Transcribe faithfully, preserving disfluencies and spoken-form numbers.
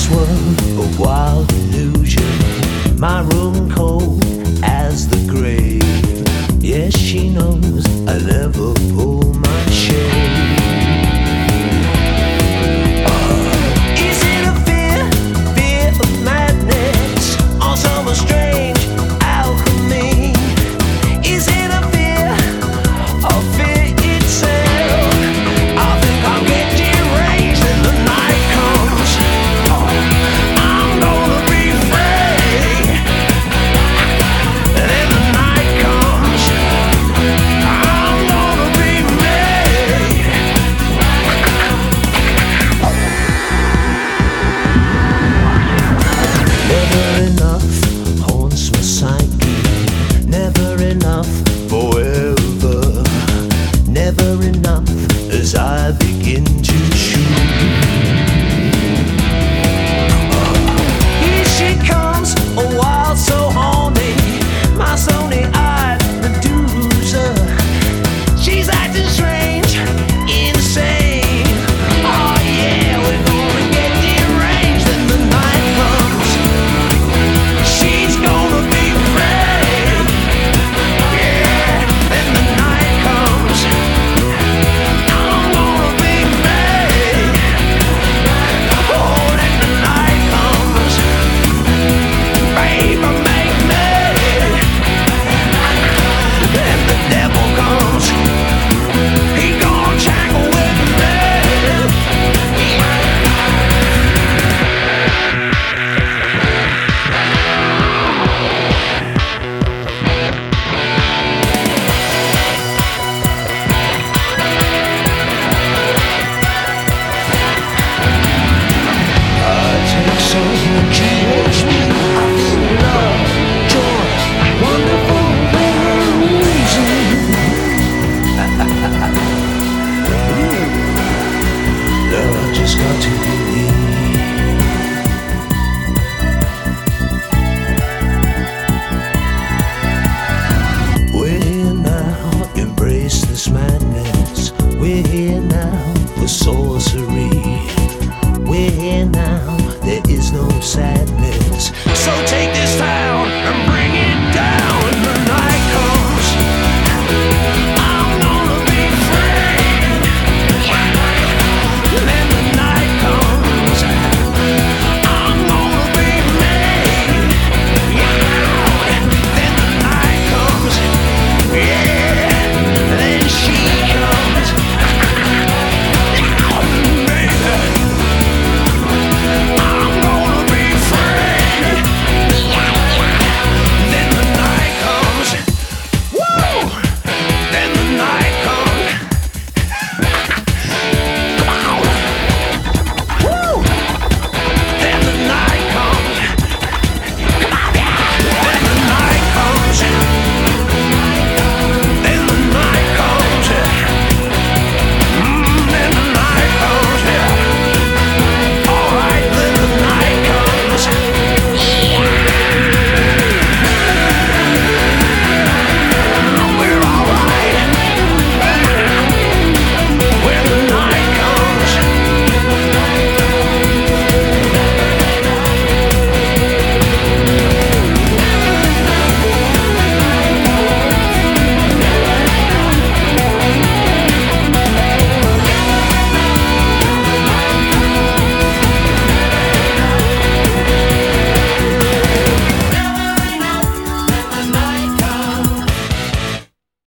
world a wild illusion. My room cold as the grave. Yes, she knows I never pull my shade. Is it a fear, fear of madness, or some strange alchemy? Is it a fear of fear itself? I think I'll get deranged when the night comes. Oh, I'm gonna be free. And then the night comes. I'm gonna be made. Never enough haunts my psyche. Never enough forever. Never enough as I begin to shoot. Here she comes, a wild so horny, my Sony-eyed Medusa. She's acting strange, insane. Oh yeah, we're gonna get deranged when the night comes. She's gonna be free. Yeah, when the night comes, I'm gonna be made. Oh, when the night comes, baby, make me. When the devil comes, he gonna tangle with me. I take someone to watch me. I feel love, joy, wonderful revolution. Love, I just got to believe. We're here now, embrace this madness. We're here now with sorcery. We're here now, there is no sadness.